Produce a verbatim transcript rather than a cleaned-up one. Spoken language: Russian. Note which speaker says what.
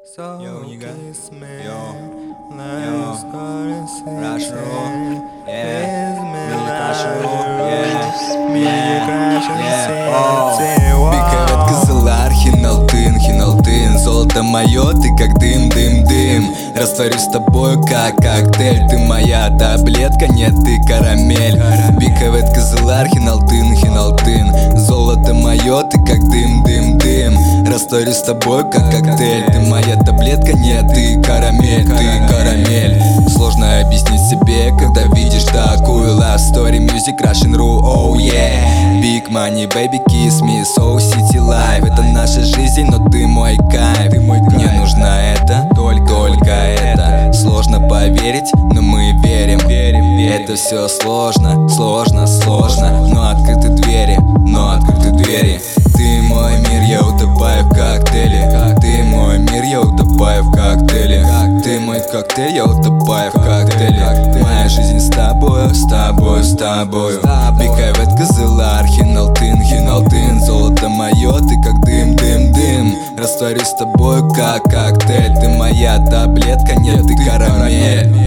Speaker 1: So
Speaker 2: Yo, nigga.
Speaker 1: kiss me,
Speaker 2: Yo.
Speaker 1: let's
Speaker 2: Yo.
Speaker 1: go and see
Speaker 2: Russian
Speaker 1: it.
Speaker 2: roll. Yeah.
Speaker 1: Kiss me,
Speaker 2: Music
Speaker 1: let's
Speaker 2: Russian roll. Yeah.
Speaker 1: me
Speaker 2: Yeah.
Speaker 1: crash and
Speaker 2: Yeah.
Speaker 1: see
Speaker 2: Oh.
Speaker 1: it.
Speaker 3: Бикавет Кызылар, Хиналтын, Хиналтын. Золото мое, ты как дым, дым, дым. Растворюсь с тобою, как коктейль. Ты моя таблетка, нет, ты карамель. Бикавет Кызылар, Хиналтын, Хиналтын. Золото мое, ты как дым, дым, дым. Растворюсь с тобой, как коктейль. Ты моя таблетка, нет, ты карамель, ты карамель. Сложно объяснить себе, когда видишь такую love story. Music Russian Ru, oh yeah. Big money, baby, kiss me, so city life. Это наша жизнь, но ты мой кайф. Мне нужно это, только, только это. Сложно поверить, но мы верим. Это все сложно, сложно, сложно. Но открыты двери, но открыты двери. Ты мой мир, я утопаю в коктейле. Ты мой мир, я утопаю в коктейле. Ты мой коктейль, я утопаю в коктейле. Моя жизнь с тобою, с тобою, с тобою. Бикавет Кызылар, Хиналтын, Хиналтын. Золото мое, ты как дым, дым, дым. Растворюсь с тобою, как коктейль. Ты моя таблетка, нет, ты карамель.